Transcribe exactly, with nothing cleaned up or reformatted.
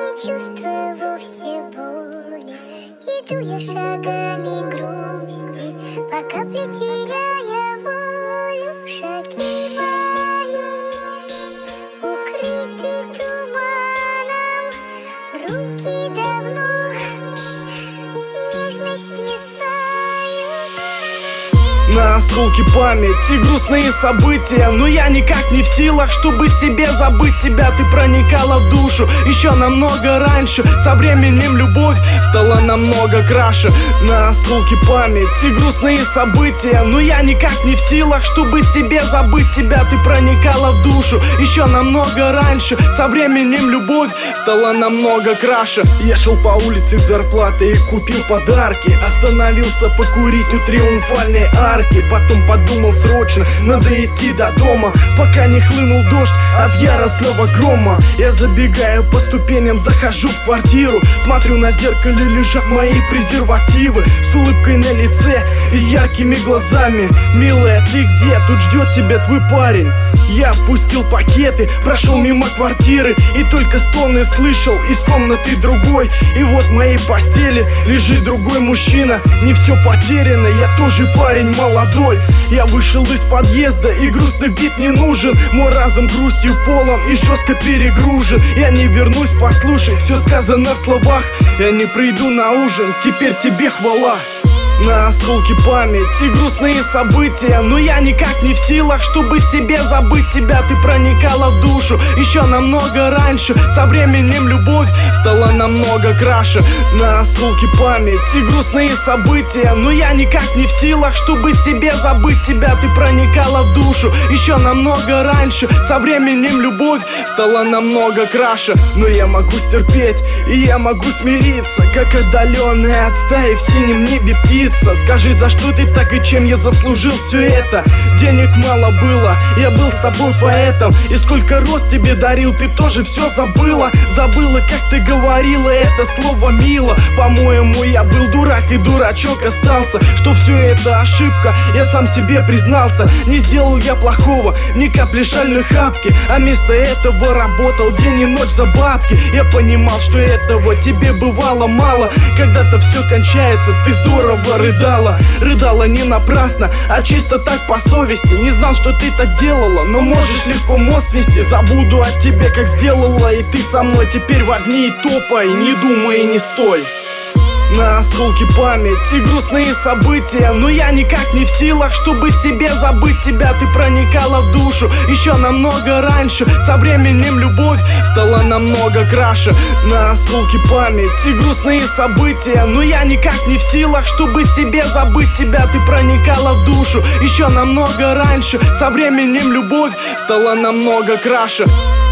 не чувствую вовсе боли. Иду я шагами грусти, по капле теряя волю. Шаги мои укрыты туманом, руки давно нежность не знают. На осколки память и грустные события, но я никак не в силах, чтобы в себе забыть тебя. Ты проникала в душу еще намного раньше. Со временем любовь стала намного краше. На осколки память и грустные события, но я никак не в силах, чтобы в себе забыть тебя. Ты проникала в душу еще намного раньше. Со временем любовь стала намного краше. Я шел по улице с зарплатой и купил подарки. Остановился покурить у триумфальной арки. Потом подумал, срочно надо идти до дома, пока не хлынул дождь от яростного грома. Я забегаю по ступеням, захожу в квартиру, смотрю, на зеркале лежат мои презервативы. С улыбкой на лице и с яркими глазами. Милая, ты где? Тут ждет тебя твой парень. Я опустил пакеты, прошел мимо квартиры и только стоны слышал из комнаты другой. И вот в моей постели лежит другой мужчина. Не все потеряно, я тоже парень молодой. Я вышел из подъезда, и грустный вид не нужен. Мой разум грустью полон и жестко перегружен. Я не вернусь, послушай, все сказано в словах. Я не приду на ужин, теперь тебе хвала. На осколки память и грустные события, но я никак не в силах, чтобы в себе забыть тебя. Ты проникала в душу еще намного раньше. Со временем любовь стала намного краше. На осколки память и грустные события, но я никак не в силах, чтобы в себе забыть тебя. Ты проникала в душу еще намного раньше. Со временем любовь стала намного краше. Но я могу стерпеть и я могу смириться, как отдаленная от стаи в синем небе птица. Скажи, за что ты так и чем я заслужил все это? Денег мало было, я был с тобой поэтом. И сколько роз тебе дарил, ты тоже все забыла. Забыла, как ты говорила это слово мило. По-моему, я был дурак и дурачок остался. Что все это ошибка, я сам себе признался. Не сделал я плохого, ни капли шальной хапки, а вместо этого работал день и ночь за бабки. Я понимал, что этого тебе бывало мало. Когда-то все кончается, ты здорово рыдала. Рыдала не напрасно, а чисто так по совести. Не знал, что ты так делала, но можешь легко мост свести. Забуду о тебе, как сделала и ты со мной. Теперь возьми и топай, не думай и не стой. На осколки память и грустные события, но я никак не в силах, чтобы в себе забыть тебя. Ты проникала в душу еще намного раньше. Со временем любовь стала намного краше. На осколки память и грустные события, но я никак не в силах, чтобы в себе забыть тебя. Ты проникала в душу еще намного раньше. Со временем любовь стала намного краше.